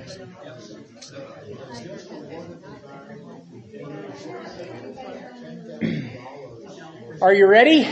Are you ready?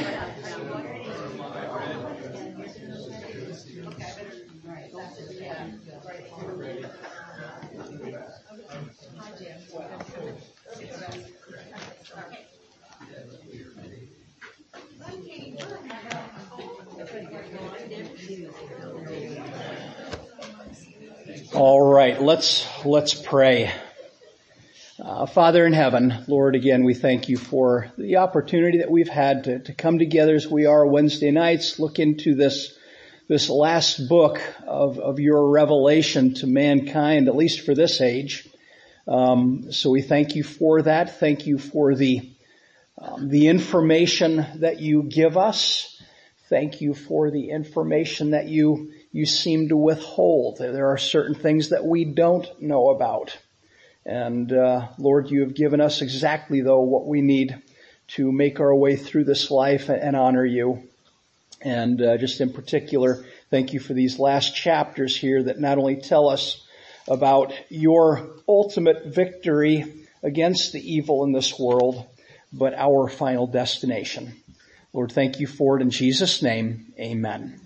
All right, let's pray. Father in heaven, Lord, again, we thank you for the opportunity that we've had to come together as we are Wednesday nights, look into this last book of your revelation to mankind, at least for this age. So we thank you for that. Thank you for the information that you give us. Thank you for the information that you seem to withhold. There are certain things that we don't know about. And Lord, you have given us exactly, though, what we need to make our way through this life and honor you. And just in particular, thank you for these last chapters here that not only tell us about your ultimate victory against the evil in this world, but our final destination. Lord, thank you for it in Jesus' name. Amen.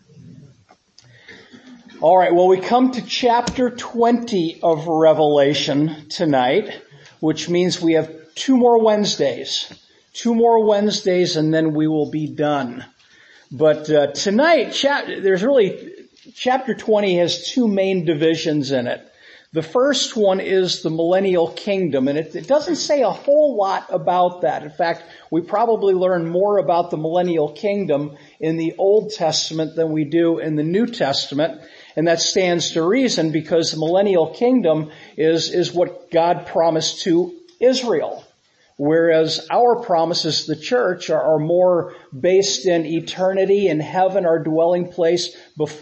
All right, well, we come to chapter 20 of Revelation tonight, which means we have two more Wednesdays, and then we will be done. But tonight, chapter 20 has two main divisions in it. The first one is the millennial kingdom, and it doesn't say a whole lot about that. In fact, we probably learn more about the millennial kingdom in the Old Testament than we do in the New Testament. And that stands to reason because the millennial kingdom is what God promised to Israel. Whereas our promises to the church are more based in eternity, in heaven, our dwelling place,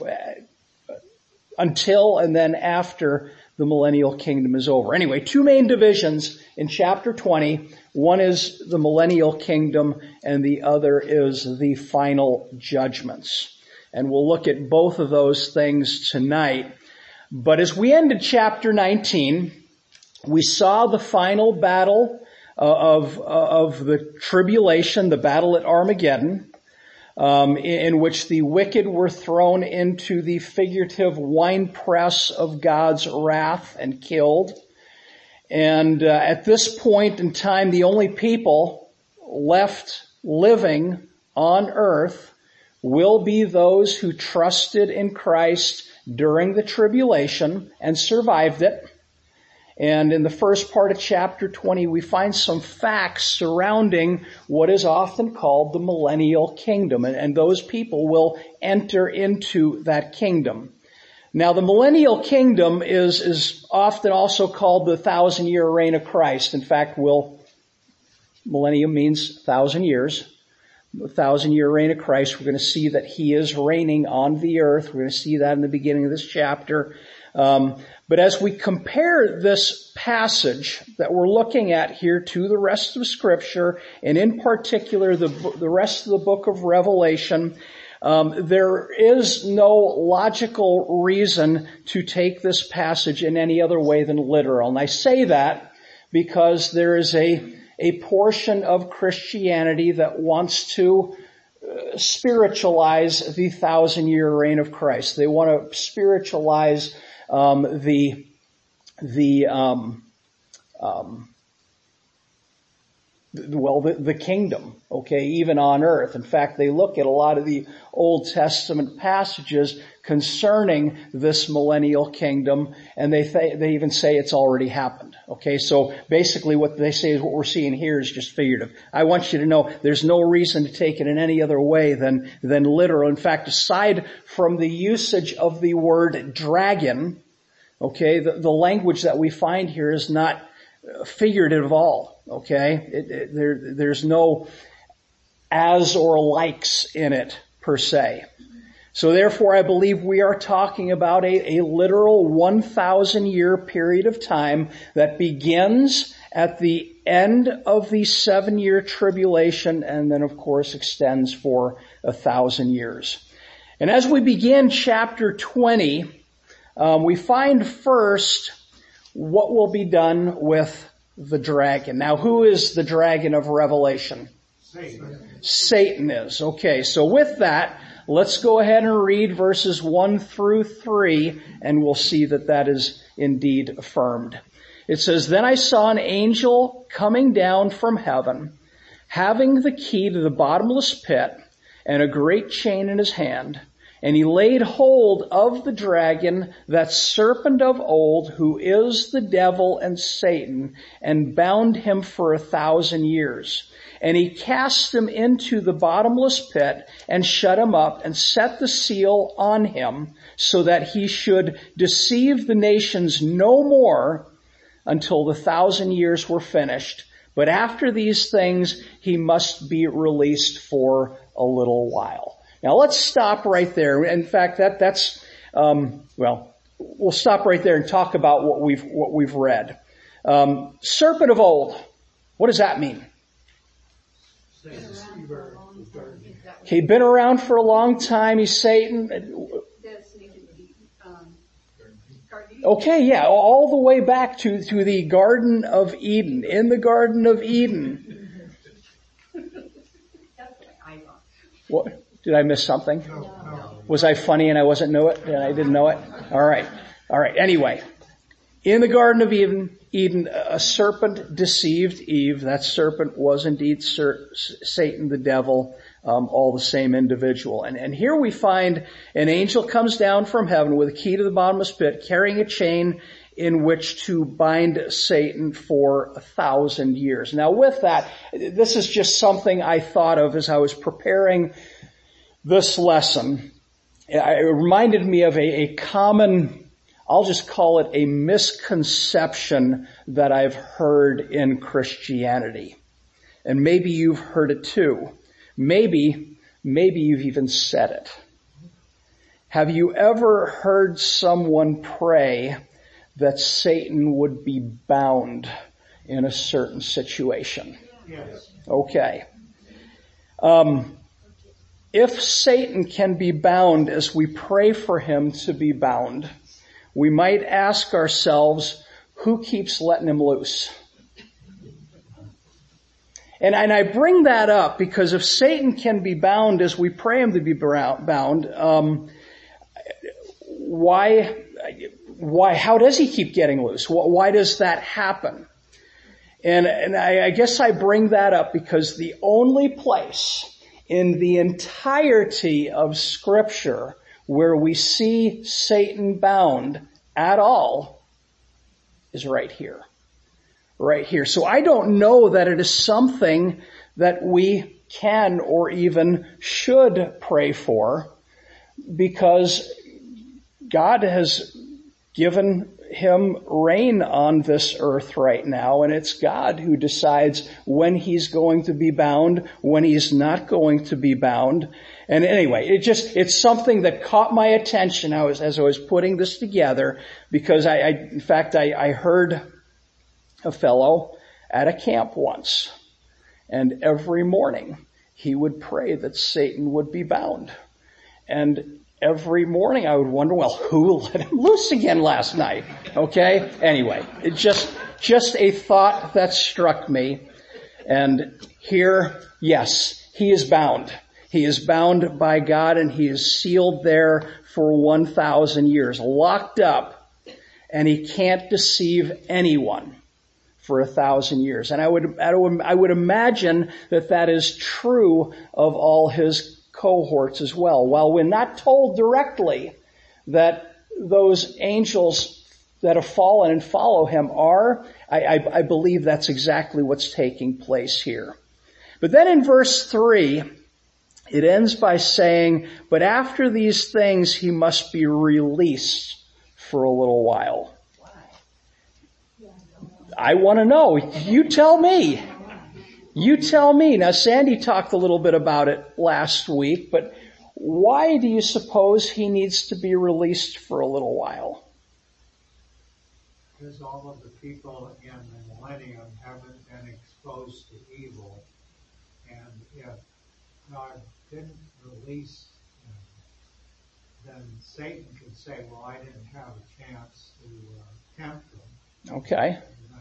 until and then after the millennial kingdom is over. Anyway, two main divisions in chapter 20. One is the millennial kingdom and the other is the final judgments. And we'll look at both of those things tonight. But as we ended chapter 19, we saw the final battle of the tribulation, the battle at Armageddon, in which the wicked were thrown into the figurative winepress of God's wrath and killed. And at this point in time, the only people left living on earth will be those who trusted in Christ during the tribulation and survived it. And in the first part of chapter 20, we find some facts surrounding what is often called the millennial kingdom. And those people will enter into that kingdom. Now, the millennial kingdom is often also called the 1,000-year reign of Christ. In fact, millennium means 1,000 years. The 1,000-year reign of Christ, we're going to see that He is reigning on the earth. We're going to see that in the beginning of this chapter. But as we compare this passage that we're looking at here to the rest of Scripture, and in particular the rest of the book of Revelation, there is no logical reason to take this passage in any other way than literal. And I say that because there is a portion of Christianity that wants to spiritualize the 1,000-year reign of Christ. They want to spiritualize the kingdom, okay, even on earth. In fact, they look at a lot of the Old Testament passages concerning this millennial kingdom, and they even say it's already happened. Okay, so basically what they say is what we're seeing here is just figurative. I want you to know there's no reason to take it in any other way than literal. In fact, aside from the usage of the word dragon, okay, the language that we find here is not figurative at all. Okay, there's no as or likes in it per se. So therefore, I believe we are talking about a literal 1,000-year period of time that begins at the end of the 7-year tribulation and then, of course, extends for 1,000 years. And as we begin chapter 20, we find first what will be done with the dragon? Now, who is the dragon of Revelation? Satan is. Okay, so with that, let's go ahead and read verses 1 through 3, and we'll see that that is indeed affirmed. It says, "Then I saw an angel coming down from heaven, having the key to the bottomless pit and a great chain in his hand. And he laid hold of the dragon, that serpent of old, who is the devil and Satan, and bound him for 1,000 years. And he cast him into the bottomless pit and shut him up and set the seal on him, so that he should deceive the nations no more until the 1,000 years were finished. But after these things, he must be released for a little while." Now let's stop right there. In fact, we'll stop right there and talk about what we've read. Serpent of old. What does that mean? He'd been around for a long time. He's Satan. Okay, yeah, all the way back to the Garden of Eden. In the Garden of Eden. What? Did I miss something? No. Was I funny and I didn't know it? All right. Anyway, in the Garden of Eden, a serpent deceived Eve. That serpent was indeed Satan, the devil, all the same individual. And here we find an angel comes down from heaven with a key to the bottomless pit, carrying a chain in which to bind Satan for 1,000 years. Now with that, this is just something I thought of as I was preparing this lesson. It reminded me of a common, I'll just call it a misconception that I've heard in Christianity. And maybe you've heard it too. Maybe you've even said it. Have you ever heard someone pray that Satan would be bound in a certain situation? Yes. Okay. If Satan can be bound as we pray for him to be bound, we might ask ourselves, who keeps letting him loose? And I bring that up because if Satan can be bound as we pray him to be bound, how does he keep getting loose? Why does that happen? And I guess I bring that up because the only place in the entirety of Scripture where we see Satan bound at all is right here. Right here. So I don't know that it is something that we can or even should pray for, because God has given him reign on this earth right now, and it's God who decides when he's going to be bound, when he's not going to be bound. And anyway, it's something that caught my attention as I was putting this together, because I heard a fellow at a camp once, and every morning he would pray that Satan would be bound. And every morning I would wonder, well, who let him loose again last night? Okay? Anyway, it's just a thought that struck me. And here, yes, he is bound. He is bound by God, and he is sealed there for 1,000 years, locked up, and he can't deceive anyone for 1,000 years. And I would imagine that is true of all his cohorts as well. While we're not told directly that those angels that have fallen and follow him are, I believe that's exactly what's taking place here. But then in verse 3, it ends by saying, "But after these things he must be released for a little while." I want to know. You tell me. You tell me. Now, Sandy talked a little bit about it last week, but why do you suppose he needs to be released for a little while? Because all of the people in the millennium haven't been exposed to evil. And if God didn't release him, then Satan could say, well, I didn't have a chance to tempt him. Okay.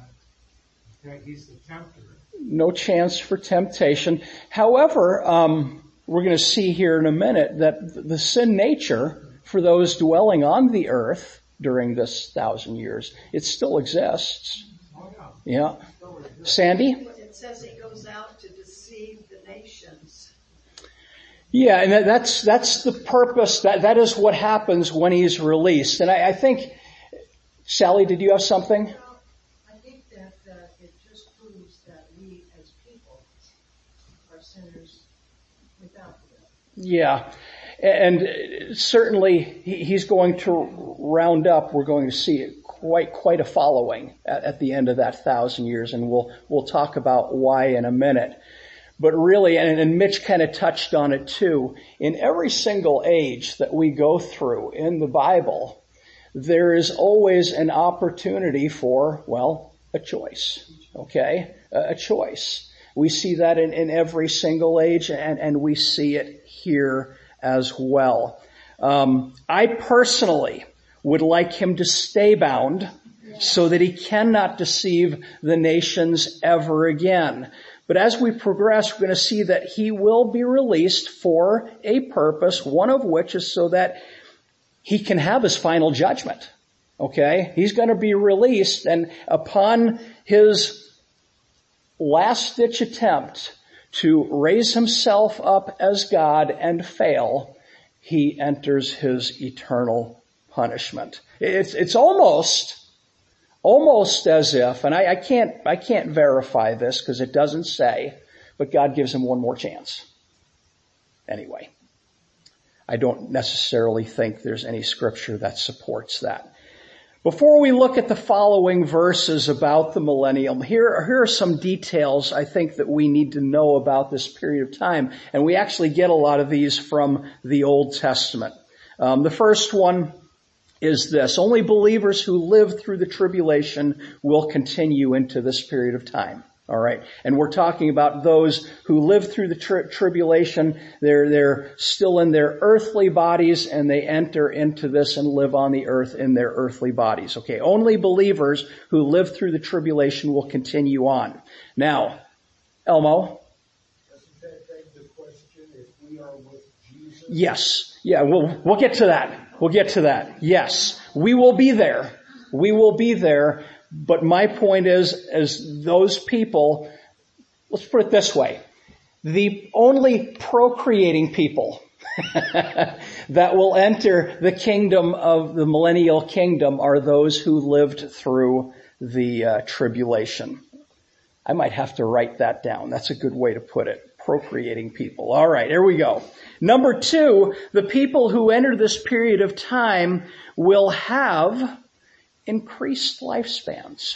He's the tempter. No chance for temptation. However, we're going to see here in a minute that the sin nature for those dwelling on the earth during this 1,000 years, it still exists. Oh, yeah. Yeah. Sandy? It says he goes out to deceive the nations. Yeah, and that's the purpose. That is what happens when he's released. And I think, Sally, did you have something? Well, I think that it just proves that we as people are sinners without the will. Yeah. And certainly he's going to round up, we're going to see quite a following at the end of that 1,000 years, and we'll talk about why in a minute. But really, and Mitch kind of touched on it too, in every single age that we go through in the Bible, there is always an opportunity for, well, a choice. Okay? A choice. We see that in every single age, and we see it here as well. I personally would like him to stay bound so that he cannot deceive the nations ever again. But as we progress, we're going to see that he will be released for a purpose, one of which is so that he can have his final judgment. Okay? He's going to be released, and upon his last-ditch attempt to raise himself up as God and fail, he enters his eternal punishment. It's almost as if, and I can't verify this because it doesn't say, but God gives him one more chance. Anyway, I don't necessarily think there's any scripture that supports that. Before we look at the following verses about the millennium, here are some details I think that we need to know about this period of time. And we actually get a lot of these from the Old Testament. The first one is this: only believers who live through the tribulation will continue into this period of time. All right. And we're talking about those who live through the tribulation. They're still in their earthly bodies, and they enter into this and live on the earth in their earthly bodies. Okay. Only believers who live through the tribulation will continue on. Now, Elmo. Doesn't that beg the question if we are with Jesus? Yes. Yeah, we'll get to that. We'll get to that. Yes. We will be there. We will be there. But my point is, as those people, let's put it this way, the only procreating people that will enter the kingdom of the millennial kingdom are those who lived through the tribulation. I might have to write that down. That's a good way to put it. Procreating people. All right, here we go. Number 2, the people who enter this period of time will have increased lifespans.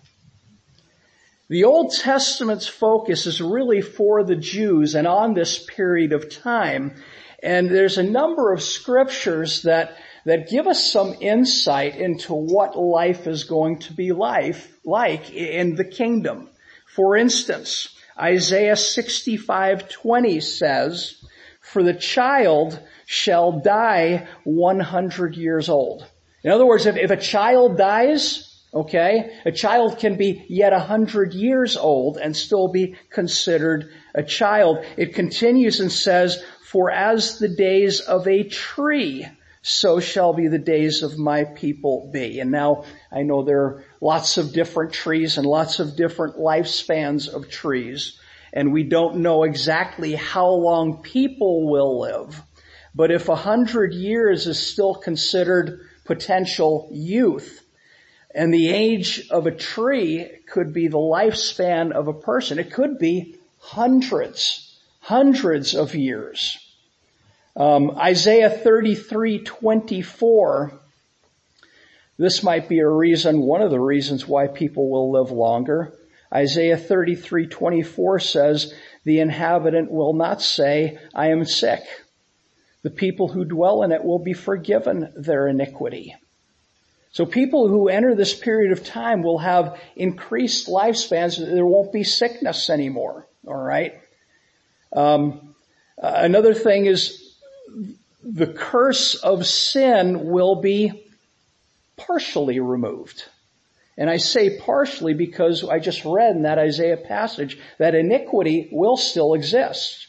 The Old Testament's focus is really for the Jews and on this period of time. And there's a number of scriptures that give us some insight into what life is going to be like in the kingdom. For instance, Isaiah 65:20 says, "For the child shall die 100 years old." In other words, if a child dies, okay, a child can be yet 100 years old and still be considered a child. It continues and says, "For as the days of a tree, so shall be the days of my people be." And now I know there are lots of different trees and lots of different lifespans of trees, and we don't know exactly how long people will live. But if 100 years is still considered potential youth, and the age of a tree could be the lifespan of a person, it could be hundreds of years. Isaiah 33:24, this might be one of the reasons why people will live longer. Isaiah 33:24 says, "The inhabitant will not say, 'I am sick.' The people who dwell in it will be forgiven their iniquity." So people who enter this period of time will have increased lifespans. There won't be sickness anymore. All right. Another thing is the curse of sin will be partially removed. And I say partially because I just read in that Isaiah passage that iniquity will still exist.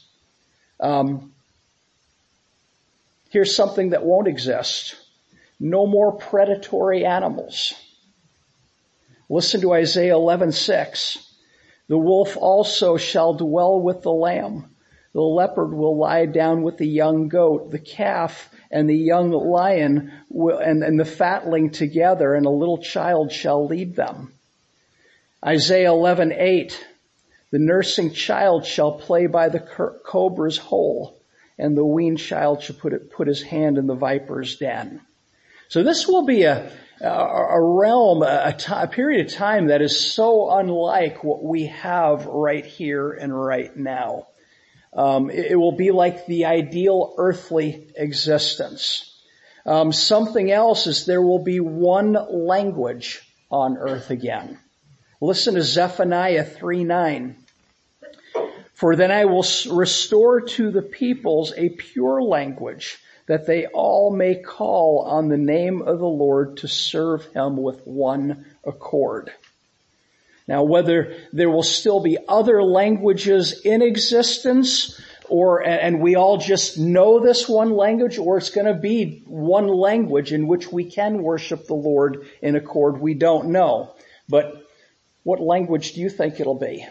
Here's something that won't exist. No more predatory animals. Listen to Isaiah 11:6. The wolf also shall dwell with the lamb. The leopard will lie down with the young goat. The calf and the young lion and the fatling together, and a little child shall lead them. Isaiah 11:8. The nursing child shall play by the cobra's hole, and the weaned child shall put his hand in the viper's den. So this will be a realm, a period of time that is so unlike what we have right here and right now. It will be like the ideal earthly existence. Something else is there will be one language on earth again. Listen to Zephaniah 3:9. For then I will restore to the peoples a pure language, that they all may call on the name of the Lord to serve him with one accord. Now, whether there will still be other languages in existence, and we all just know this one language, or it's going to be one language in which we can worship the Lord in accord, we don't know. But what language do you think it'll be?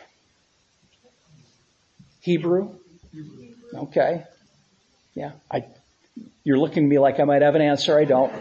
Hebrew? Okay. Yeah. You're looking at me like I might have an answer. I don't.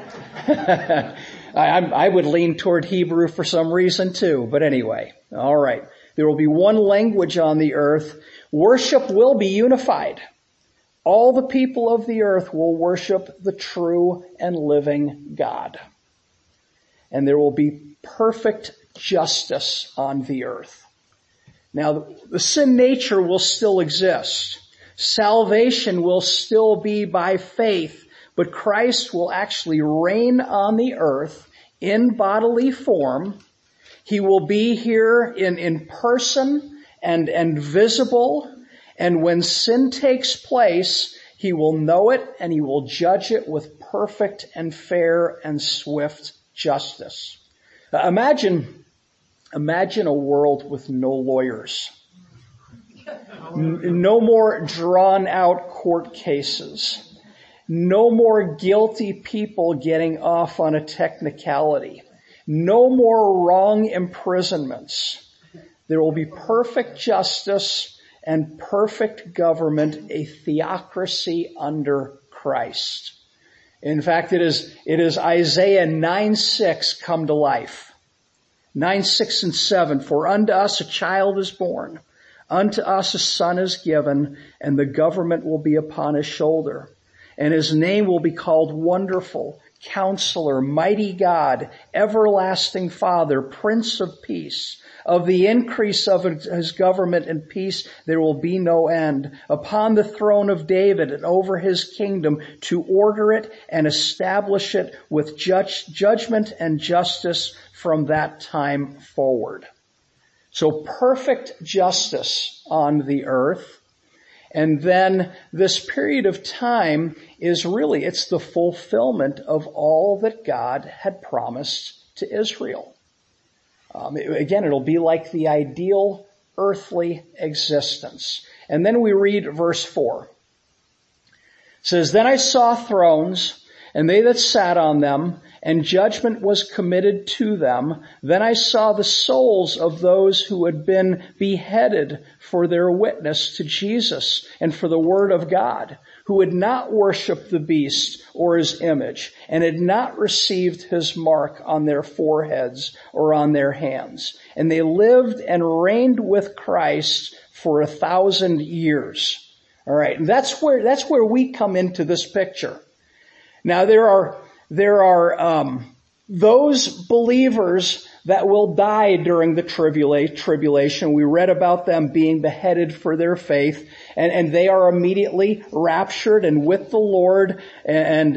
I would lean toward Hebrew for some reason too. But anyway, all right. There will be one language on the earth. Worship will be unified. All the people of the earth will worship the true and living God. And there will be perfect justice on the earth. Now, the sin nature will still exist. Salvation will still be by faith, but Christ will actually reign on the earth in bodily form. He will be here in person and visible. And when sin takes place, he will know it and he will judge it with perfect and fair and swift justice. Imagine a world with no lawyers. No more drawn out court cases. No more guilty people getting off on a technicality. No more wrong imprisonments. There will be perfect justice and perfect government, a theocracy under Christ. In fact, it is Isaiah 9:6 come to life. 9:6 and 7. For unto us a child is born. Unto us a son is given, and the government will be upon his shoulder. And his name will be called Wonderful, Counselor, Mighty God, Everlasting Father, Prince of Peace. Of the increase of his government and peace there will be no end. Upon the throne of David and over his kingdom, to order it and establish it with judgment and justice from that time forward. So perfect justice on the earth. And then this period of time is really, it's the fulfillment of all that God had promised to Israel. Again, it'll be like the ideal earthly existence. And then we read verse 4. It says, Then I saw thrones, and they that sat on them, and judgment was committed to them. Then I saw the souls of those who had been beheaded for their witness to Jesus and for the word of God, who had not worshipped the beast or his image, and had not received his mark on their foreheads or on their hands. And they lived and reigned with Christ for 1,000 years. All right, and that's where we come into this picture. Now there are those believers that will die during the tribulation. We read about them being beheaded for their faith, and they are immediately raptured and with the Lord and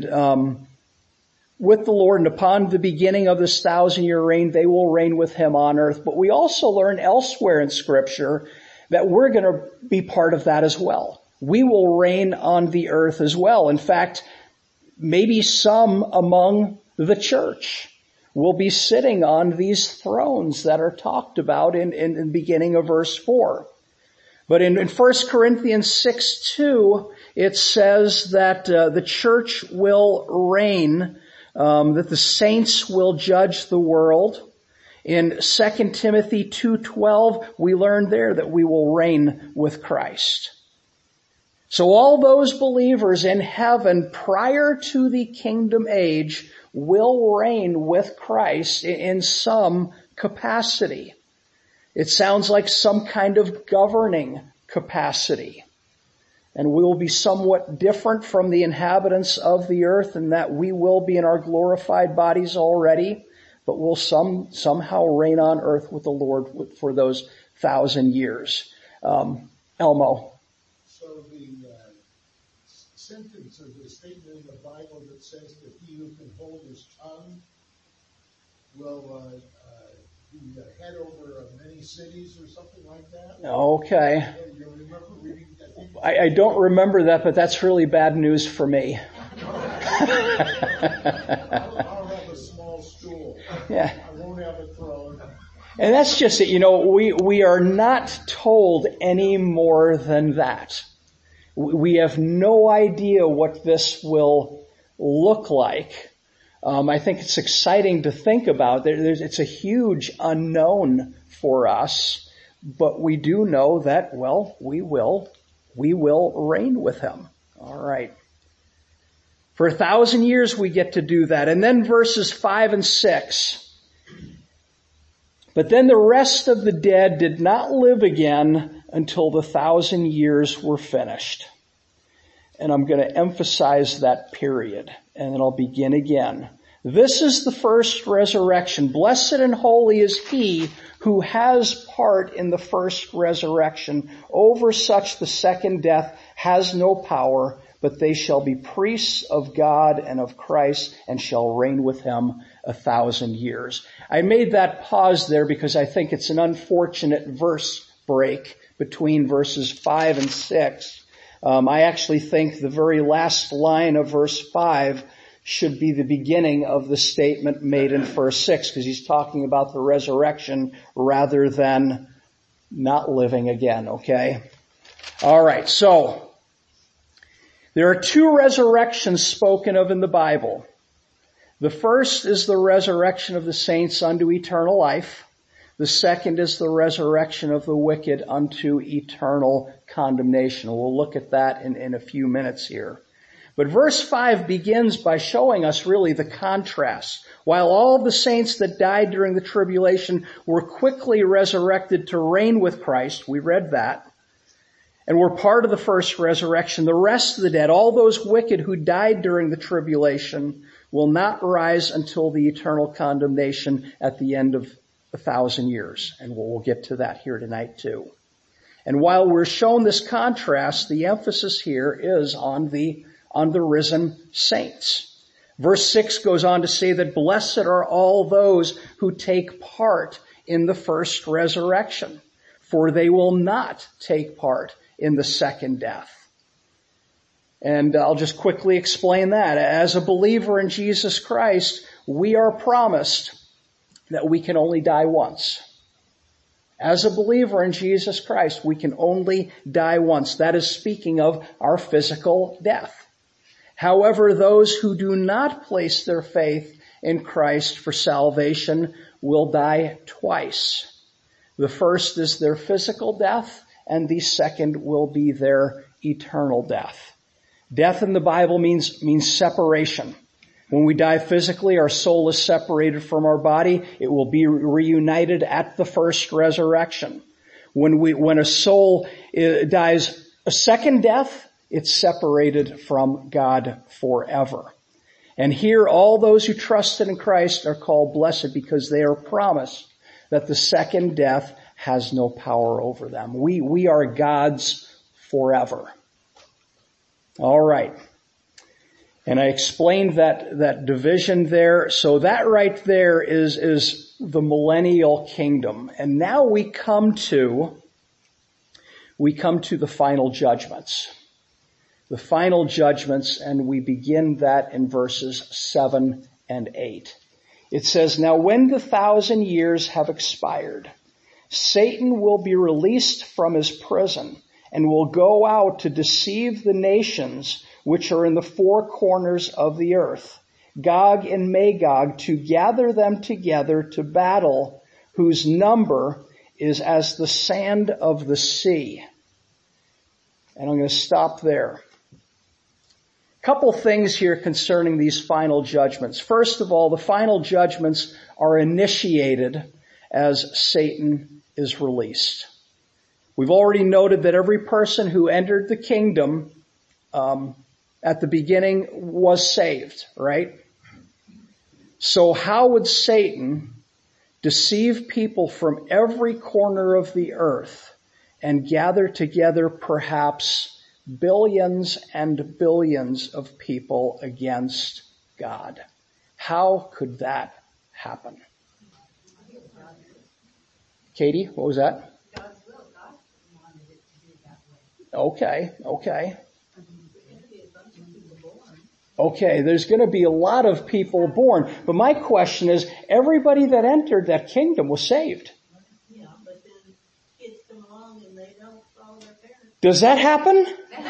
upon the beginning of this 1,000-year reign, they will reign with him on earth. But we also learn elsewhere in Scripture that we're going to be part of that as well. We will reign on the earth as well. In fact, maybe some among the church will be sitting on these thrones that are talked about in the beginning of verse 4. But in 1 Corinthians 6:2, it says that the church will reign, that the saints will judge the world. In 2 Timothy 2:12, we learn there that we will reign with Christ. So all those believers in heaven prior to the kingdom age will reign with Christ in some capacity. It sounds like some kind of governing capacity. And we will be somewhat different from the inhabitants of the earth in that we will be in our glorified bodies already, but we'll somehow reign on earth with the Lord for those 1,000 years. Elmo. So the sentence or the statement in the Bible that says that he who can hold his tongue will be head over many cities or something like that? Okay. You remember reading that? I don't remember that, but that's really bad news for me. I'll have a small stool. Yeah. I won't have a throne. And that's just it. We are not told any more than that. We have no idea what this will look like. I think it's exciting to think about. It's a huge unknown for us, but we do know that, well, we will reign with him. All right. For 1,000 years we get to do that. And then verses 5 and 6. But then the rest of the dead did not live again until the 1,000 years were finished. And I'm going to emphasize that period. And then I'll begin again. This is the first resurrection. Blessed and holy is he who has part in the first resurrection. Over such the second death has no power, but they shall be priests of God and of Christ and shall reign with him 1,000 years. I made that pause there because I think it's an unfortunate verse break between verses 5 and 6. I actually think the very last line of verse 5 should be the beginning of the statement made in verse 6, because he's talking about the resurrection rather than not living again, okay? All right, so there are two resurrections spoken of in the Bible. The first is the resurrection of the saints unto eternal life. The second is the resurrection of the wicked unto eternal condemnation. We'll look at that in a few minutes here. But verse 5 begins by showing us really the contrast. While all the saints that died during the tribulation were quickly resurrected to reign with Christ, we read that, and were part of the first resurrection, the rest of the dead, all those wicked who died during the tribulation, will not rise until the eternal condemnation at the end of 1,000 years. And we'll get to that here tonight too. And while we're shown this contrast, the emphasis here is on the risen saints. Verse 6 goes on to say that blessed are all those who take part in the first resurrection, for they will not take part in the second death. And I'll just quickly explain that. As a believer in Jesus Christ, we are promised that we can only die once. As a believer in Jesus Christ, we can only die once. That is speaking of our physical death. However, those who do not place their faith in Christ for salvation will die twice. The first is their physical death, and the second will be their eternal death. Death in the Bible means separation. When we die physically, our soul is separated from our body. It will be reunited at the first resurrection. When a soul dies a second death, it's separated from God forever. And here, all those who trusted in Christ are called blessed because they are promised that the second death has no power over them. We are God's forever. All right. And I explained that division there. So that right there is the millennial kingdom. And now we come to the final judgments. The final judgments, and we begin that in verses 7 and 8. It says, now when the 1,000 years have expired, Satan will be released from his prison and will go out to deceive the nations which are in the four corners of the earth, Gog and Magog, to gather them together to battle, whose number is as the sand of the sea. And I'm going to stop there. Couple things here concerning these final judgments. First of all, the final judgments are initiated as Satan is released. We've already noted that every person who entered the kingdom at the beginning was saved, right? So how would Satan deceive people from every corner of the earth and gather together perhaps billions and billions of people against God? How could that happen? Katie, what was that? God's will. God wanted it to be that way. Okay. There's going to be a bunch of people born. Okay, there's going to be a lot of people born. But my question is, everybody that entered that kingdom was saved. Yeah, but then kids come along and they don't follow their parents. Does that happen?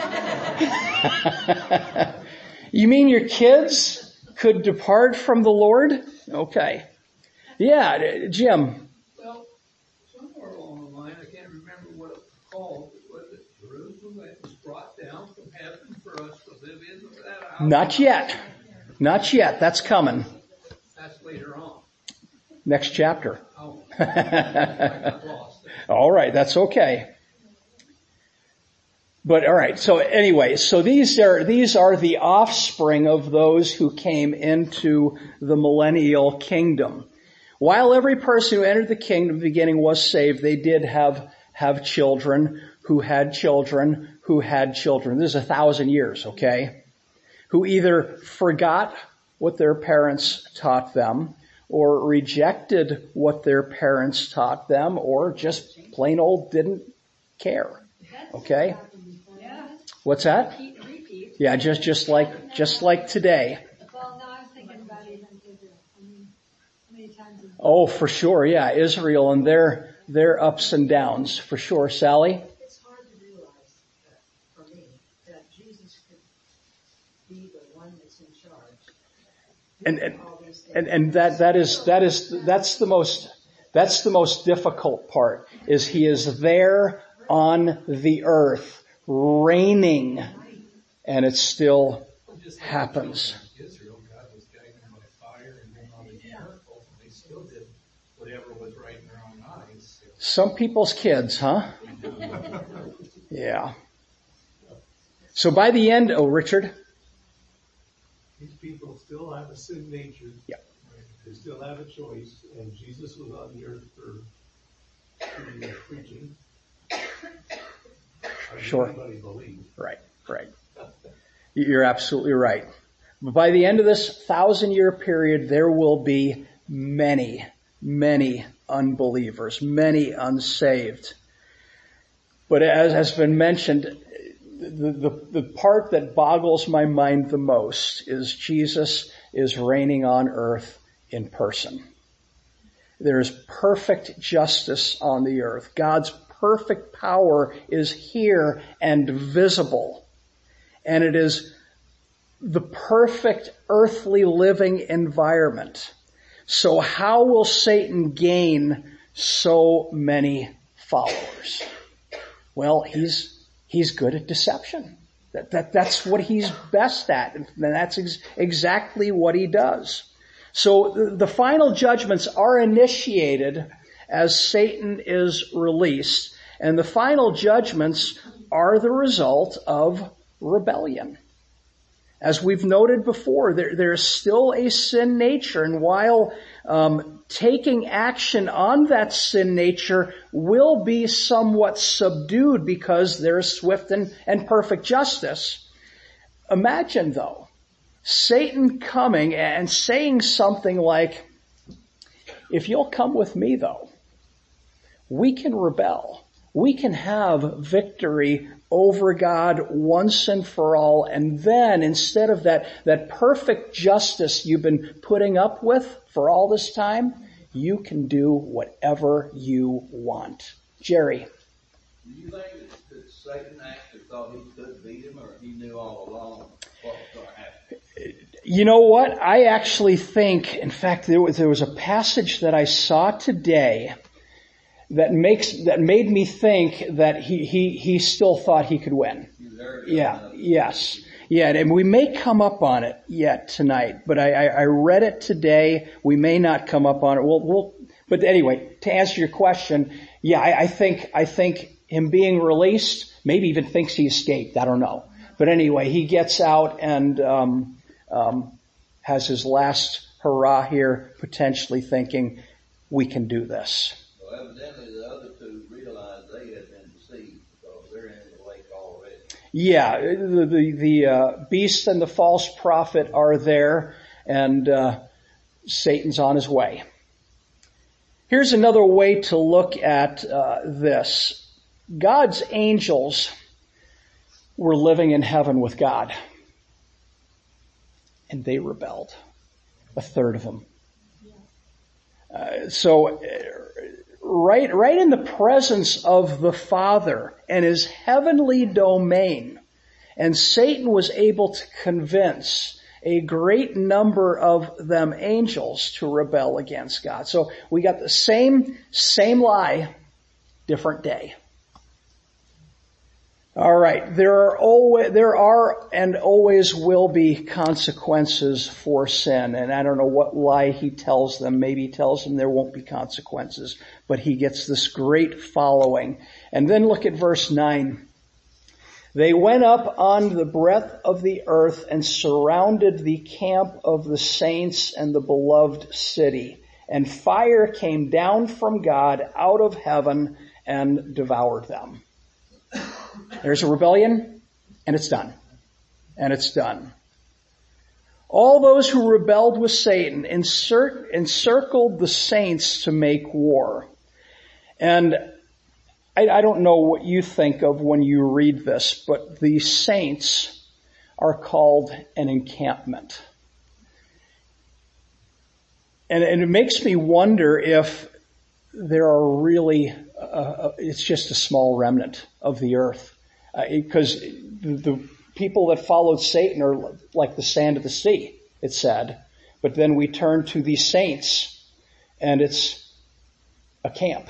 You mean your kids could depart from the Lord? Okay. Yeah, Jim. Well, somewhere along the line, I can't remember what it was called, but was it Jerusalem that was brought down from heaven for us to live in that house? Not yet. Not yet. That's coming. That's later on. Next chapter. Oh, I got lost. All right, that's okay. But all right, so anyway, so these are the offspring of those who came into the millennial kingdom. While every person who entered the kingdom at the beginning was saved, they did have children who had children who had children. This is 1,000 years, okay? Who either forgot what their parents taught them, or rejected what their parents taught them, or just plain old didn't care. Okay? Yeah. What's that? Repeat. Yeah, just like today. Well, no, I was thinking about even Israel. I mean, how many times has Oh, for sure, yeah, Israel and their ups and downs, for sure. Sally? It's hard to realize, for me, that Jesus could be the one that's in charge. And that's the most difficult part, is he is there on the earth, reigning, and it still happens. Israel, God was guiding them by fire and then all these miracles, and they still did whatever was right in their own eyes. Some people's kids, huh? Yeah. So by the end, Richard? These people still have a sin nature. Yeah. They still have a choice, and Jesus was on the earth for preaching. Sure. Anybody believe? Right. You're absolutely right. But by the end of this 1,000-year period, there will be many, many unbelievers, many unsaved. But as has been mentioned, the part that boggles my mind the most is Jesus is reigning on earth in person. There is perfect justice on the earth. God's perfect power is here and visible. And it is the perfect earthly living environment. So how will Satan gain so many followers? Well, he's good at deception. That's what he's best at. And that's exactly what he does. So the final judgments are initiated as Satan is released. And the final judgments are the result of rebellion. As we've noted before, there's still a sin nature, and while taking action on that sin nature will be somewhat subdued because there's swift and perfect justice, imagine though, Satan coming and saying something like, if you'll come with me though, we can rebel. we can have victory over God once and for all. And then instead of that perfect justice you've been putting up with for all this time, you can do whatever you want. Jerry. Do you think that Satan actually thought he could beat him, or he knew all along what was going to happen? You know what? I actually think, in fact, there was a passage that I saw today that made me think that he still thought he could win. Yeah, yes. Yeah, and we may come up on it yet tonight, but I read it today. We may not come up on it. But anyway, to answer your question, yeah, I think him being released, maybe even thinks he escaped. I don't know. But anyway, he gets out and has his last hurrah here, potentially thinking, we can do this. Well, evidently the other two realized they had been deceived because they're in the lake already. Yeah, the beast and the false prophet are there, and Satan's on his way. Here's another way to look at this. God's angels were living in heaven with God, and they rebelled. A third of them. So right in the presence of the Father and his heavenly domain, and Satan was able to convince a great number of them angels to rebel against God. So we got the same lie, different day. All right, there are and always will be consequences for sin, and I don't know what lie he tells them. Maybe he tells them there won't be consequences, but he gets this great following. And then look at verse 9. They went up on the breadth of the earth and surrounded the camp of the saints and the beloved city, and fire came down from God out of heaven and devoured them. There's a rebellion, and it's done. And it's done. All those who rebelled with Satan encircled the saints to make war. And I don't know what you think of when you read this, but the saints are called an encampment. And it makes me wonder if there are really, it's just a small remnant of the earth. Because the people that followed Satan are like the sand of the sea, it said. But then we turn to the saints, and it's a camp.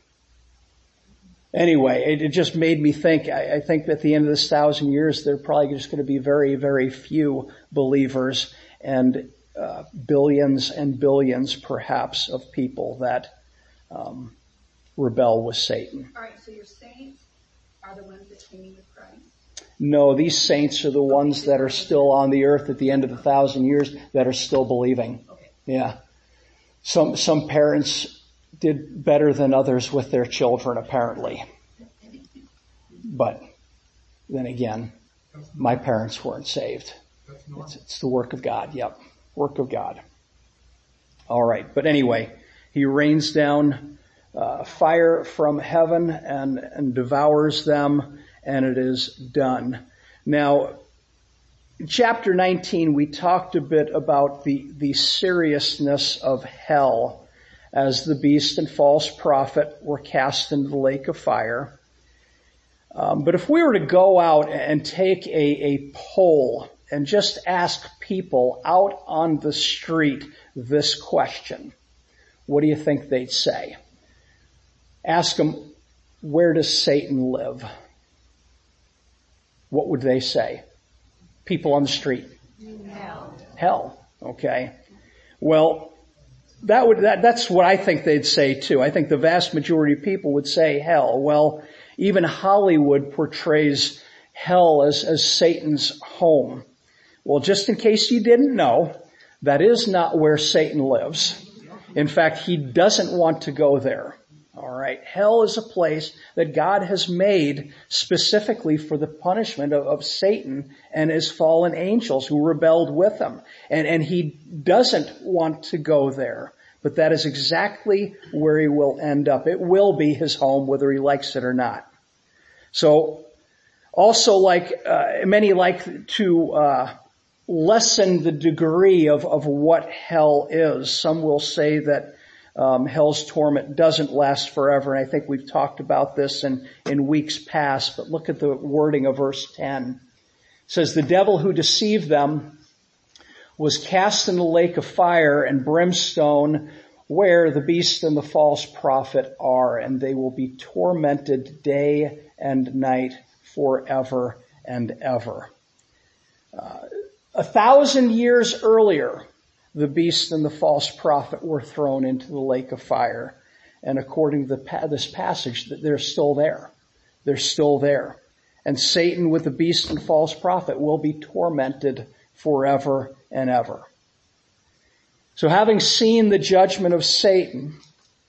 Anyway, it just made me think, I think at the end of this 1,000 years, there are probably just going to be very, very few believers, and billions and billions perhaps of people that rebel with Satan. All right, so your saints are the ones that came with Christ? No, these saints are the ones that are still on the earth at the end of the 1,000 years that are still believing. Okay. Yeah. Some parents did better than others with their children, apparently. But then again, my parents weren't saved. It's the work of God. Yep. Work of God. All right. But anyway, he rains down fire from heaven and devours them, and it is done. Now, in chapter 19, we talked a bit about the seriousness of hell as the beast and false prophet were cast into the lake of fire. But if we were to go out and take a poll and just ask people out on the street this question, what do you think they'd say? Ask them, where does Satan live? What would they say? People on the street. Hell. Okay. Well, that's what I think they'd say too. I think the vast majority of people would say hell. Well, even Hollywood portrays hell as Satan's home. Well, just in case you didn't know, that is not where Satan lives. In fact, he doesn't want to go there. All right. Hell is a place that God has made specifically for the punishment of Satan and his fallen angels who rebelled with him. And he doesn't want to go there. but that is exactly where he will end up. It will be his home whether he likes it or not. So also many like to lessen the degree of what hell is. Some will say that hell's torment doesn't last forever, and I think we've talked about this in weeks past, but look at the wording of verse 10. It says, the devil who deceived them was cast in the lake of fire and brimstone, where the beast and the false prophet are, and they will be tormented day and night forever and ever. 1,000 years earlier, the beast and the false prophet were thrown into the lake of fire. And according to this passage, they're still there. They're still there. And Satan with the beast and false prophet will be tormented forever and ever. So having seen the judgment of Satan,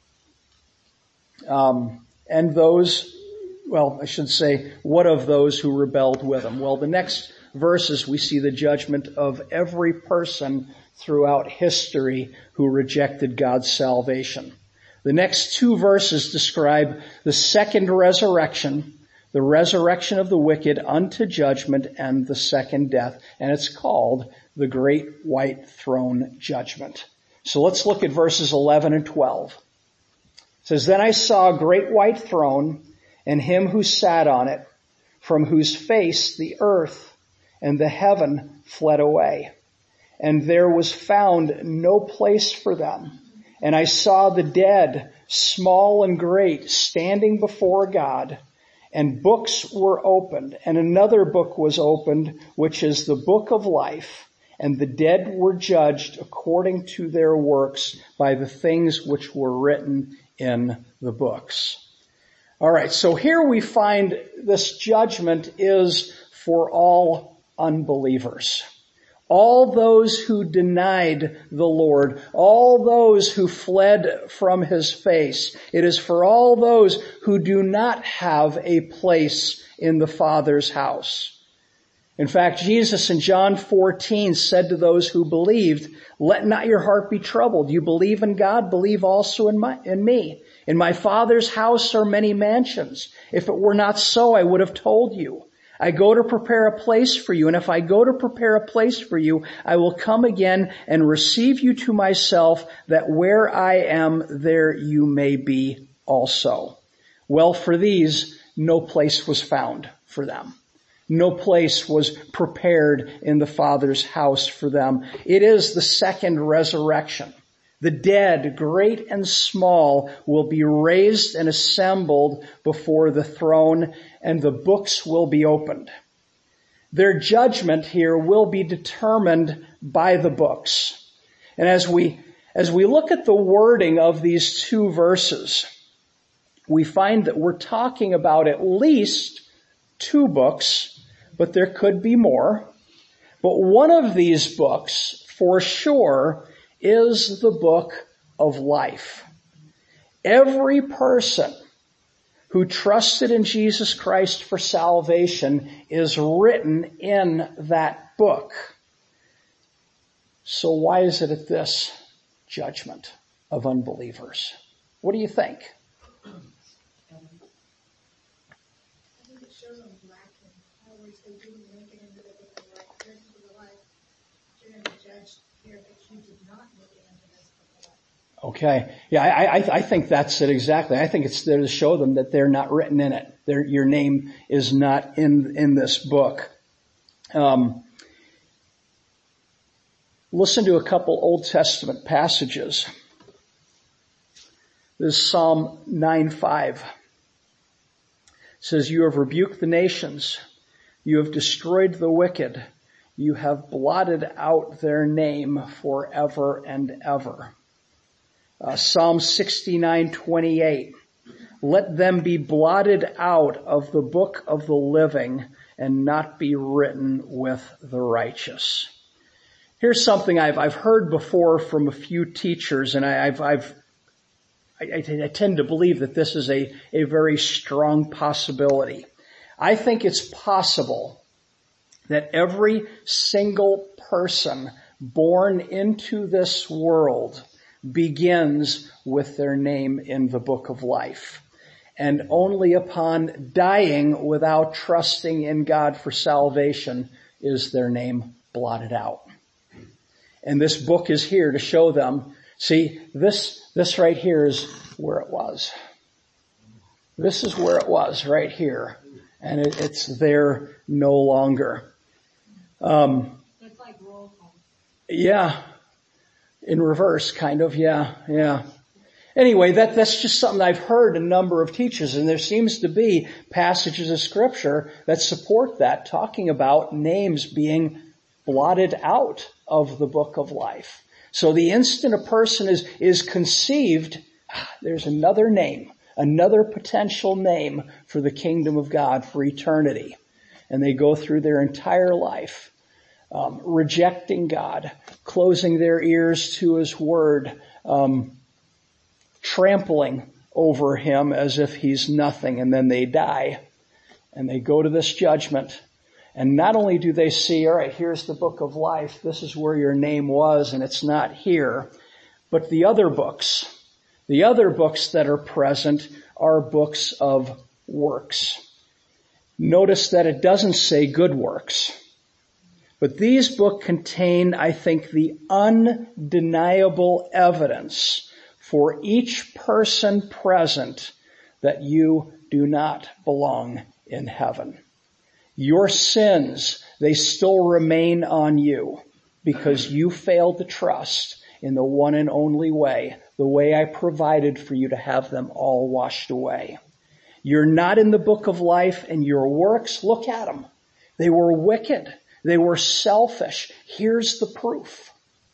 and those, well, I should say, what of those who rebelled with him? Well, the next verses we see the judgment of every person throughout history who rejected God's salvation. The next two verses describe the second resurrection, the resurrection of the wicked unto judgment, and the second death. And it's called the Great White Throne Judgment. So let's look at verses 11 and 12. It says, then I saw a great white throne, and him who sat on it, from whose face the earth and the heaven fled away. And there was found no place for them. And I saw the dead, small and great, standing before God. And books were opened. And another book was opened, which is the book of life. And the dead were judged according to their works by the things which were written in the books. All right, so here we find this judgment is for all unbelievers. All those who denied the Lord, all those who fled from his face. It is for all those who do not have a place in the Father's house. In fact, Jesus in John 14 said to those who believed, let not your heart be troubled. You believe in God, believe also in me. In my Father's house are many mansions. If it were not so, I would have told you. I go to prepare a place for you, and if I go to prepare a place for you, I will come again and receive you to myself, that where I am, there you may be also. Well, for these, no place was found for them. No place was prepared in the Father's house for them. It is the second resurrection. The dead, great and small, will be raised and assembled before the throne, and the books will be opened. Their judgment here will be determined by the books. And as we look at the wording of these two verses, we find that we're talking about at least two books, but there could be more. But one of these books, for sure, is the book of life. Every person who trusted in Jesus Christ for salvation is written in that book. So why is it at this judgment of unbelievers? What do you think? I think it shows them lacking. In other words, they didn't make it into the book of life. Here's the book of life. You're going to be judged here, but you did not make it into this book of life. Okay. Yeah, I think that's it exactly. I think it's there to show them that they're not written in it. Your name is not in this book. Listen to a couple Old Testament passages. This is Psalm 9:5. It says, you have rebuked the nations. You have destroyed the wicked. You have blotted out their name forever and ever. Psalm 69:28. Let them be blotted out of the book of the living and not be written with the righteous. Here's something I've heard before from a few teachers, and I tend to believe that this is a very strong possibility. I think it's possible that every single person born into this world begins with their name in the book of life. And only upon dying without trusting in God for salvation is their name blotted out. And this book is here to show them, see, this right here is where it was. This is where it was, right here. And it's there no longer. It's like roll call. Yeah. In reverse, kind of, yeah. Anyway, that's just something I've heard a number of teachers, and there seems to be passages of scripture that support that, talking about names being blotted out of the book of life. So the instant a person is conceived, there's another name, another potential name for the kingdom of God for eternity. And they go through their entire life, rejecting God, closing their ears to His word, trampling over Him as if He's nothing, and then they die. And they go to this judgment. And not only do they see, all right, here's the book of life, this is where your name was, and it's not here, but the other books that are present are books of works. Notice that it doesn't say good works. But these books contain, I think, the undeniable evidence for each person present that you do not belong in heaven. Your sins, they still remain on you because you failed to trust in the one and only way, the way I provided for you to have them all washed away. You're not in the book of life, and your works, look at them. They were wicked. They were selfish. Here's the proof.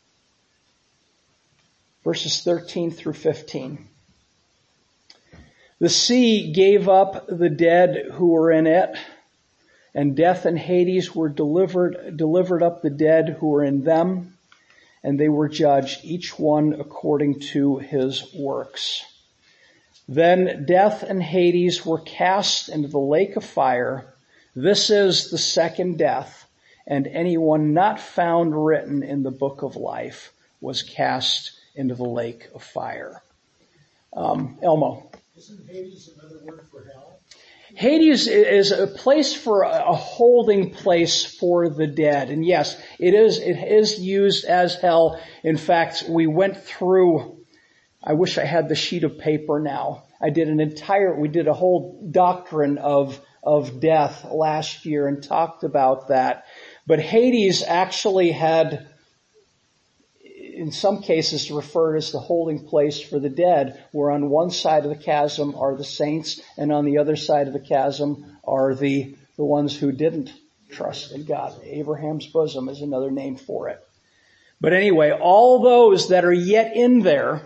Verses 13 through 15. The sea gave up the dead who were in it, and death and Hades were delivered up the dead who were in them, and they were judged, each one according to his works. Then death and Hades were cast into the lake of fire. This is the second death, and anyone not found written in the book of life was cast into the lake of fire. Elmo. Isn't Hades another word for hell? Hades is a place for a holding place for the dead. And yes, it is used as hell. In fact, we went through, I wish I had the sheet of paper now. We did a whole doctrine of death last year and talked about that. But Hades actually had, in some cases, referred as the holding place for the dead, where on one side of the chasm are the saints, and on the other side of the chasm are the ones who didn't trust in God. Abraham's bosom is another name for it. But anyway, all those that are yet in there,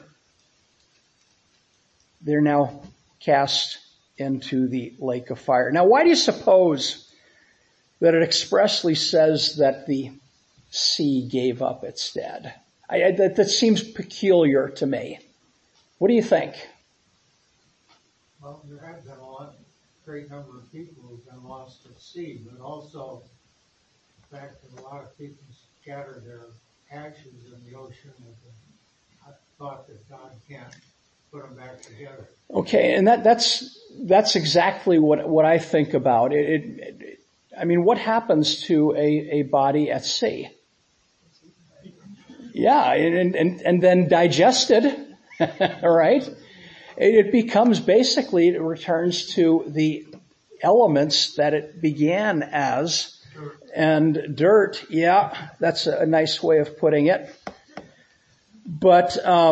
they're now cast into the lake of fire. Now, why do you suppose that it expressly says that the sea gave up its dead? That seems peculiar to me. What do you think? Well, there have been a great number of people who've been lost at sea, but also the fact that a lot of people scatter their ashes in the ocean with the thought that God can't put them back together. Okay, and that's exactly what I think about. What happens to a body at sea? Yeah, and then digested, all right? It becomes basically, it returns to the elements that it began as. And dirt, yeah, that's a nice way of putting it. But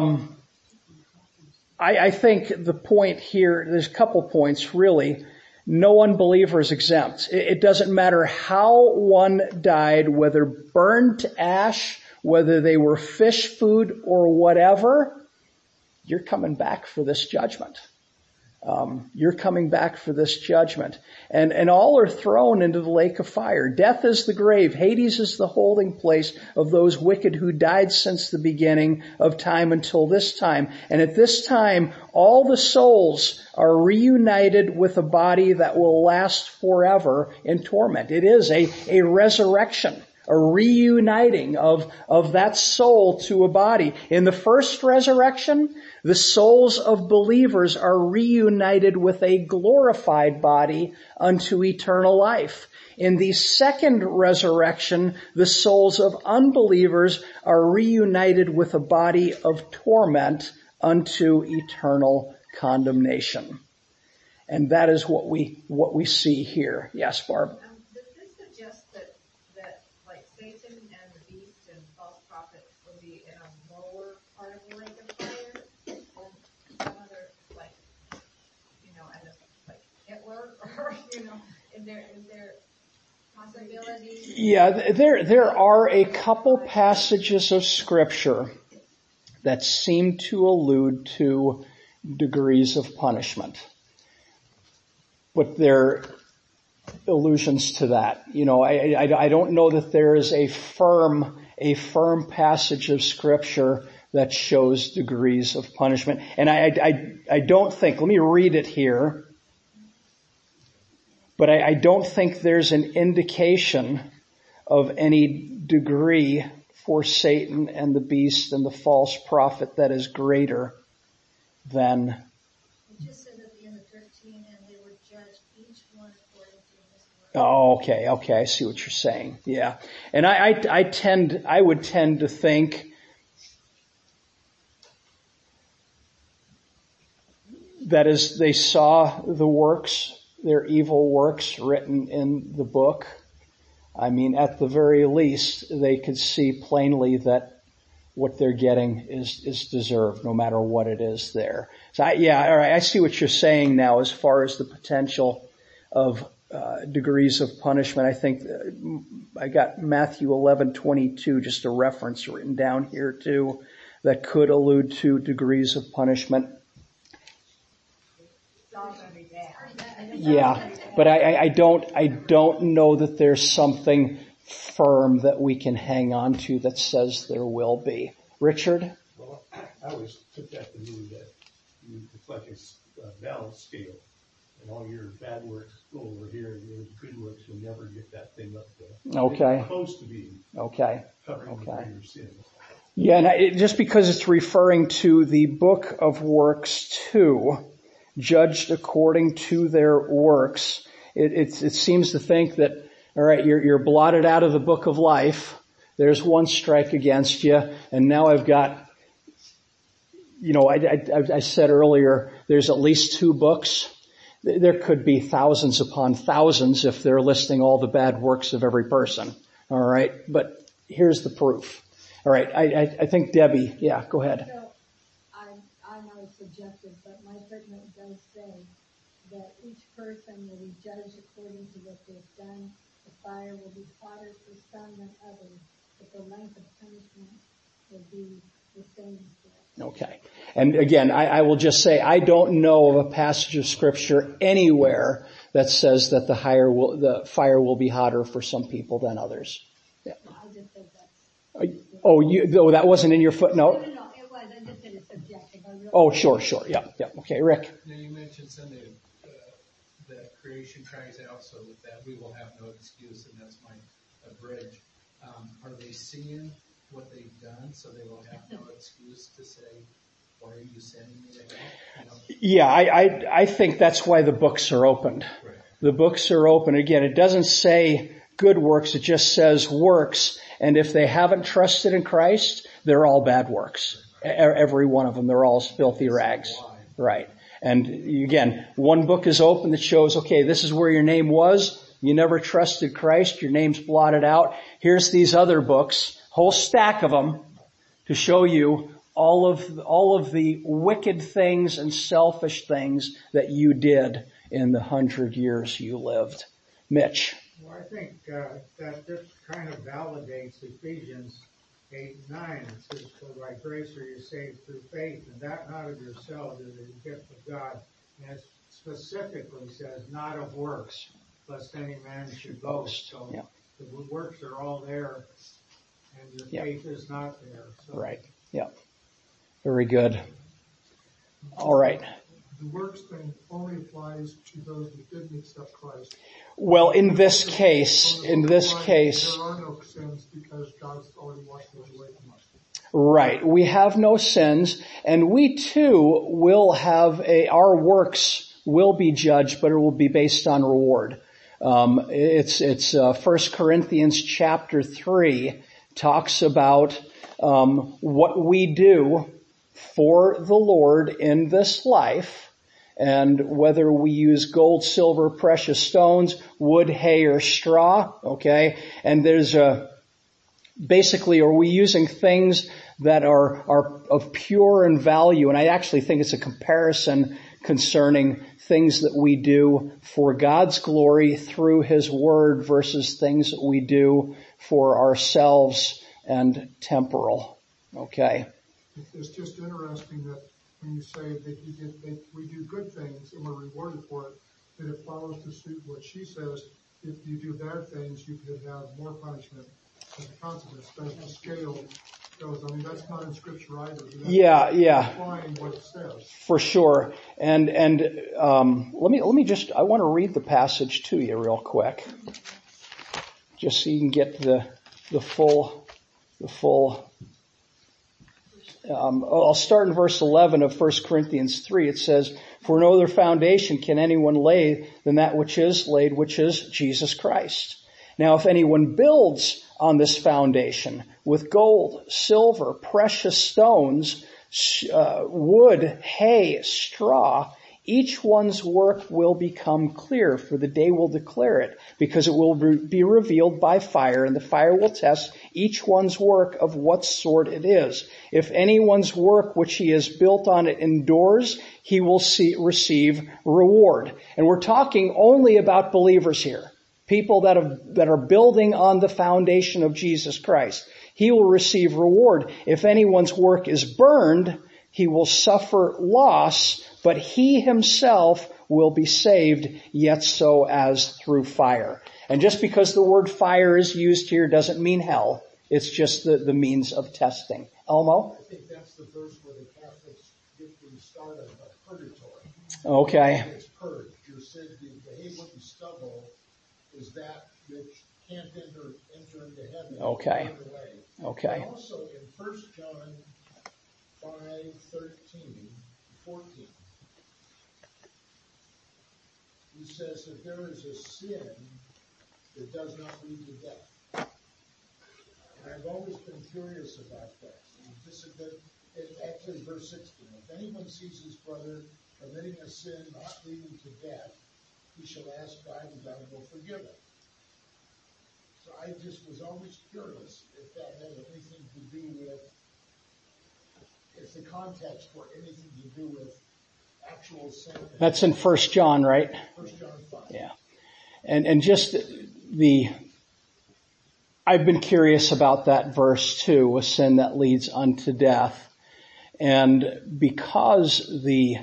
I think the point here, there's a couple points really. No unbeliever is exempt. It doesn't matter how one died, whether burned to ash, whether they were fish food or whatever, you're coming back for this judgment. You're coming back for this judgment. And all are thrown into the lake of fire. Death is the grave. Hades is the holding place of those wicked who died since the beginning of time until this time. And at this time, all the souls are reunited with a body that will last forever in torment. It is a resurrection. a reuniting of that soul to a body. In the first resurrection, the souls of believers are reunited with a glorified body unto eternal life. In the second resurrection, the souls of unbelievers are reunited with a body of torment unto eternal condemnation. And that is what we see here. Yes, Barb? Does this suggest that like Satan and the beast and false prophet will be in a lower part of the lake of fire? Or some other, like, as like Hitler, or, is there possibility? Yeah, there are a couple passages of Scripture that seem to allude to degrees of punishment. But they're allusions to that. I don't know that there is a firm passage of Scripture that shows degrees of punishment. And I don't think, let me read it here, but I don't think there's an indication of any degree for Satan and the beast and the false prophet that is greater than. It just says at the end of 13, and they were judged each one according to his work. Oh, okay, I see what you're saying. Yeah. And I would tend to think that as they saw the works, their evil works written in the book, at the very least, they could see plainly that what they're getting is deserved, no matter what it is there. So all right, I see what you're saying now as far as the potential of degrees of punishment. I think I got Matthew 11:22, just a reference written down here too, that could allude to degrees of punishment. Yeah, but I don't know that there's something firm that we can hang on to that says there will be. Richard? Well, I always took that to mean that it's like a balance scale, and all your bad works go over here, and your good works, you'll never get that thing up there. Okay. It's supposed to be covering your sins. Yeah, and just because it's referring to the book of works 2, judged according to their works, it seems to think that, all right, you're blotted out of the book of life. There's one strike against you, and now I've got, I said earlier, there's at least 2 books. There could be thousands upon thousands if they're listing all the bad works of every person. All right, but here's the proof. All right, I think Debbie, go ahead. So, I know it's subjective, but my footnote does say that each person will be judged according to what they've done. The fire will be hotter for some than others, but the length of punishment will be the same. Okay. And again, I will just say I don't know of a passage of Scripture anywhere that says that the fire will be hotter for some people than others. Yeah. I just said that. That wasn't in your footnote? No, it was. I just said it's subjective. Sure. Yeah. Okay, Rick. Now you mentioned Sunday that creation cries out so that we will have no excuse, and that's my bridge. Are they seeing what they've done so they will have no excuse to say, why are you sending me to hell? Yeah, I think that's why the books are opened. Right. The books are open. Again, it doesn't say good works, it just says works, and if they haven't trusted in Christ, they're all bad works. Every one of them, they're all filthy rags. Right. And again, one book is open that shows, okay, this is where your name was. You never trusted Christ. Your name's blotted out. Here's these other books, whole stack of them, to show you all of the wicked things and selfish things that you did in the 100 years you lived. Mitch. Well, I think that this kind of validates Ephesians 8:9. It says, "For by grace are you saved through faith, and that not of yourselves, it is a gift of God." And it specifically says, "Not of works, lest any man should boast." So the works are all there, and your faith is not there. So. Right. Yeah. Very good. All right. the works thing only applies to those that didn't accept Christ. Well, in this case, there are no sins because God's already washed those away from us. Right. We have no sins, and we too will have our works will be judged, but it will be based on reward. It's 1 Corinthians chapter 3 talks about what we do for the Lord in this life, and whether we use gold, silver, precious stones, wood, hay, or straw, okay? And there's basically, are we using things that are of pure and value? And I actually think it's a comparison concerning things that we do for God's glory through His Word versus things that we do for ourselves and temporal. Okay. It's just interesting that when you say that we do good things and we're rewarded for it, that it follows to suit what she says. If you do bad things, you could have more punishment as a consequence. As the scale goes, I mean, that's not in Scripture either. Yeah. Applying what it says. For sure. And let me just, I want to read the passage to you real quick, just so you can get the full. I'll start in verse 11 of 1 Corinthians 3. It says, "For no other foundation can anyone lay than that which is laid, which is Jesus Christ. Now if anyone builds on this foundation with gold, silver, precious stones, wood, hay, straw, each one's work will become clear, for the day will declare it, because it will be revealed by fire, and the fire will test each one's work of what sort it is. If anyone's work which he has built on it endures, he will receive reward." And we're talking only about believers here, people that are building on the foundation of Jesus Christ. He will receive reward. If anyone's work is burned, he will suffer loss, but he himself will be saved, yet so as through fire. And just because the word fire is used here doesn't mean hell. It's just the means of testing. Elmo? I think that's the verse where the Catholics get the start of purgatory. Okay. It's purged. You're saying the hay, wood, and stubble is that which can't enter into heaven. Okay. Okay. And also in 1 John 5:13, 14, he says that there is a sin that does not lead to death. And I've always been curious about that. It's actually verse 16. If anyone sees his brother committing a sin not leading to death, he shall ask God, and God will forgive him. So I just was always curious if that had anything to do with, if the context were anything to do with actual sin. That's in 1 John, right? 1 John 5. Yeah. And just I've been curious about that verse too, a sin that leads unto death. And because the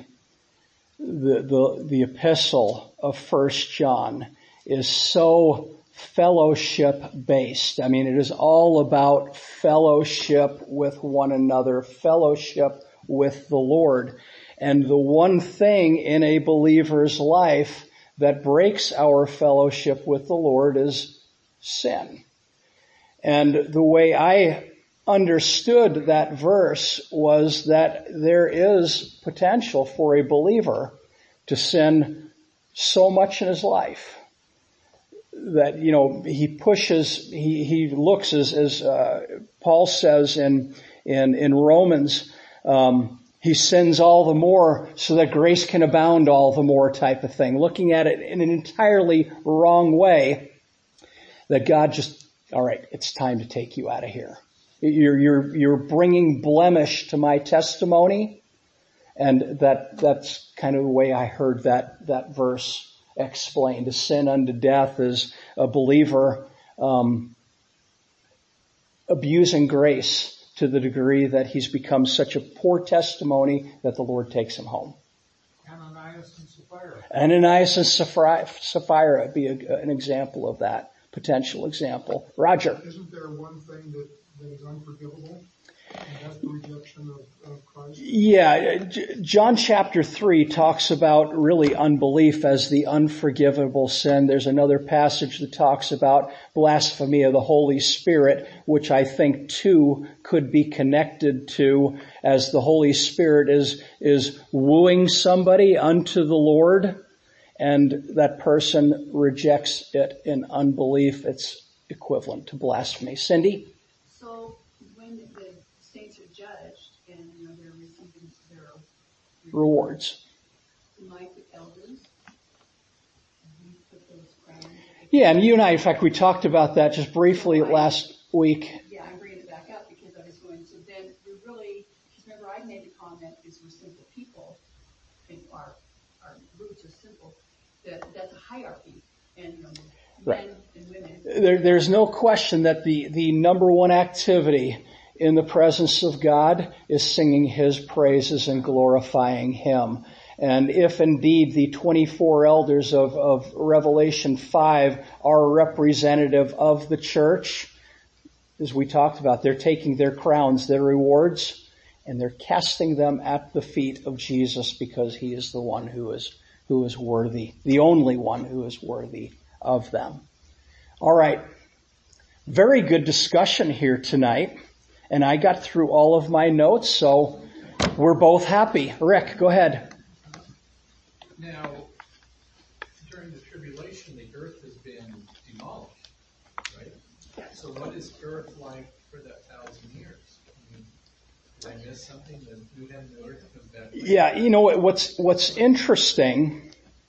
epistle of 1 John is so fellowship based. I mean, it is all about fellowship with one another, fellowship with the Lord. And the one thing in a believer's life that breaks our fellowship with the Lord is sin. And the way I understood that verse was that there is potential for a believer to sin so much in his life that, he pushes, he looks as Paul says in Romans, he sins all the more so that grace can abound all the more type of thing, looking at it in an entirely wrong way, that God just, all right, it's time to take you out of here. You're bringing blemish to my testimony. And that's kind of the way I heard that verse explained. To sin unto death is a believer abusing grace to the degree that he's become such a poor testimony that the Lord takes him home. Ananias and Sapphira. Ananias and Sapphira would be an example of that, potential example. Roger. Isn't there one thing that is unforgivable? And that's the rejection of Christ? Yeah, John chapter 3 talks about really unbelief as the unforgivable sin. There's another passage that talks about blasphemy of the Holy Spirit, which I think too could be connected to as the Holy Spirit is wooing somebody unto the Lord, and that person rejects it in unbelief. It's equivalent to blasphemy. Cindy? So when the saints are judged and they're receiving their Rewards. like the elders, we put those crowns. Yeah, and you and I, in fact, we talked about that just briefly last week. Yeah, I'm bringing it back up because I was going, so then we really, because remember I made the comment is we're simple people and our roots are simple, that's a hierarchy and Right. men and women. There's no question that the number one activity in the presence of God is singing His praises and glorifying Him. And if indeed the 24 elders of Revelation 5 are representative of the church, as we talked about, they're taking their crowns, their rewards, and they're casting them at the feet of Jesus because He is the one who is worthy, the only one who is worthy of them. All right. Very good discussion here tonight. And I got through all of my notes, so we're both happy. Rick, go ahead. Now, during the tribulation, the earth has been demolished, right? So what is earth like for that 1,000 years? I mean, did I miss something? The new heaven and earth comes back? Yeah, you know what's interesting.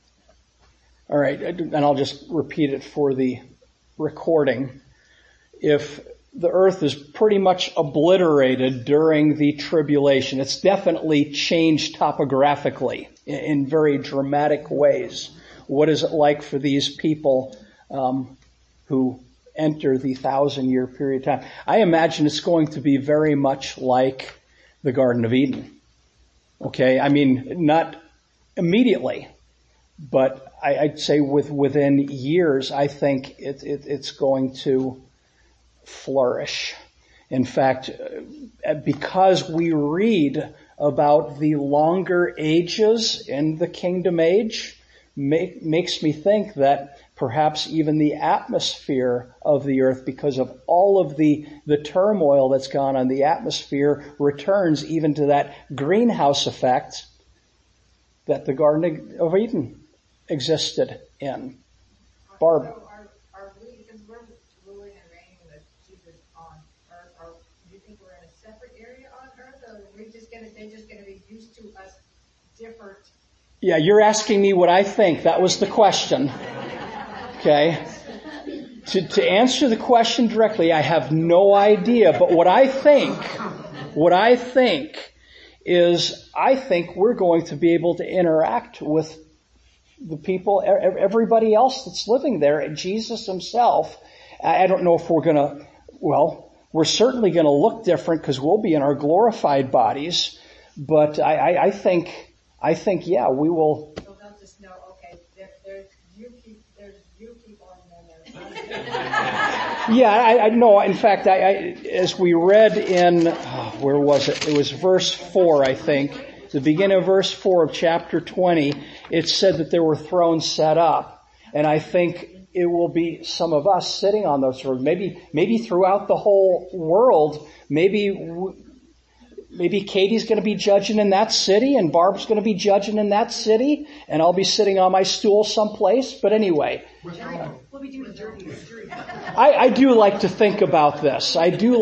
All right, and I'll just repeat it for the recording. If the earth is pretty much obliterated during the tribulation, it's definitely changed topographically in very dramatic ways. What is it like for these people who enter the 1,000-year period of time? I imagine it's going to be very much like the Garden of Eden. Okay, I mean, not immediately, but I'd say within years, I think it's going to flourish. In fact, because we read about the longer ages in the kingdom age, makes me think that perhaps even the atmosphere of the earth, because of all of the turmoil that's gone on, the atmosphere returns even to that greenhouse effect that the Garden of Eden existed in. Barb. So are we, because we're ruling and reigning with Jesus on earth, do you think we're in a separate area on earth, or are we they're just gonna be used to us different? Yeah, you're asking me what I think. That was the question. Okay. To answer the question directly, I have no idea, but what I think is I think we're going to be able to interact with the people, everybody else that's living there, and Jesus Himself. I don't know if we're certainly going to look different because we'll be in our glorified bodies, but I think, yeah, we will. So they'll just know, okay, there's you people and then there's Yeah, I know. In fact, as we read in, where was it? It was verse 4, I think. The beginning of verse 4 of chapter 20, it said that there were thrones set up. And I think it will be some of us sitting on those thrones. Maybe throughout the whole world, maybe Katie's going to be judging in that city, and Barb's going to be judging in that city, and I'll be sitting on my stool someplace. But anyway, We'll be doing a jury. I do like to think about this.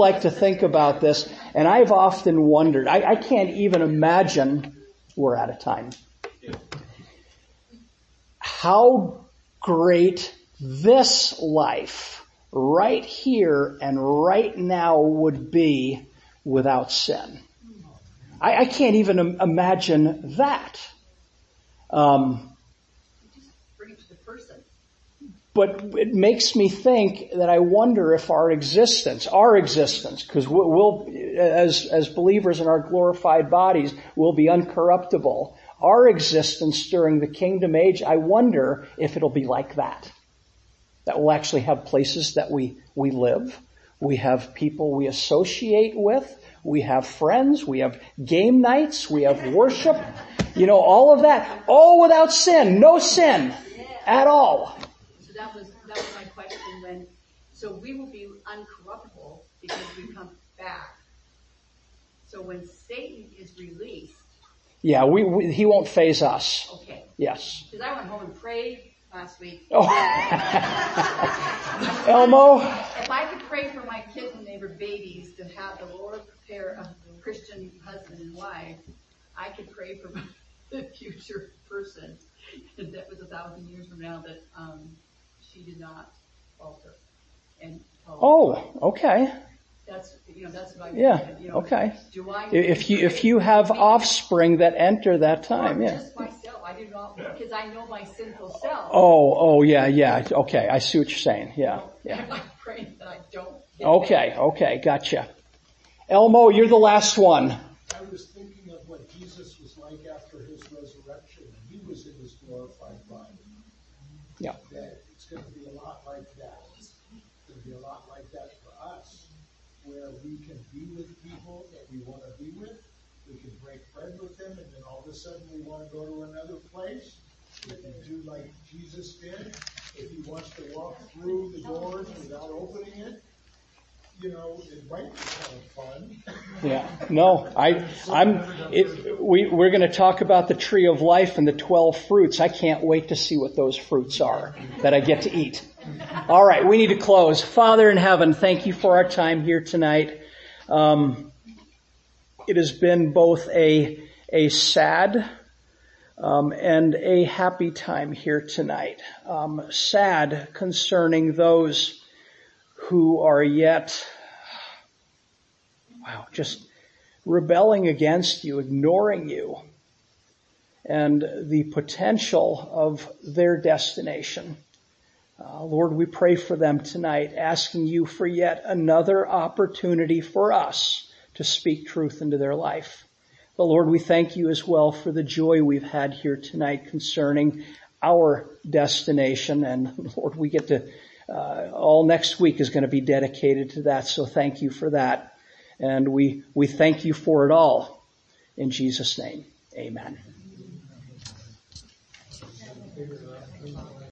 And I've often wondered, I can't even imagine, we're out of time, how great this life right here and right now would be without sin. I can't even imagine that. Bring it to the person. But it makes me think that I wonder if our existence, because we'll, as believers in our glorified bodies, will be uncorruptible. Our existence during the kingdom age, I wonder if it'll be like that. That we'll actually have places that we live. We have people we associate with. We have friends. We have game nights. We have worship. All of that. All without sin. No sin at all. So that was my question so we will be uncorruptible because we come back. So when Satan is released. Yeah, he won't faze us. Okay. Yes. Because I went home and prayed last week. Oh. Elmo? If I could pray for my kids when they were babies to have the Lord prepare a Christian husband and wife, I could pray for the future person that was 1,000 years from now that she did not falter. Okay. That's what I okay. Do I? If you have offspring that enter that time, just myself. I do not, because I know my sinful self. Yeah. Okay, I see what you're saying. Yeah. I'm praying that I don't. Okay, gotcha. Elmo, you're the last one. I was thinking of what Jesus was like after his resurrection. He was in his glorified body. Yeah. That it's going to be a lot like that. It's going to be a lot like that for us, where we can be with people that we want to be with. We can break bread with them, and then all of a sudden we want to go to another place. We can do like Jesus did. If he wants to walk through the doors without opening it, it might be kind of fun. Yeah. No, we're going to talk about the tree of life and the 12 fruits. I can't wait to see what those fruits are that I get to eat. All right, we need to close. Father in heaven, thank you for our time here tonight. It has been both a sad and a happy time here tonight. Sad concerning those who are yet, just rebelling against you, ignoring you, and the potential of their destination. Lord, we pray for them tonight, asking you for yet another opportunity for us to speak truth into their life. But Lord, we thank you as well for the joy we've had here tonight concerning our destination. And Lord, we get to, all next week is going to be dedicated to that. So thank you for that. And we thank you for it all. In Jesus' name, amen.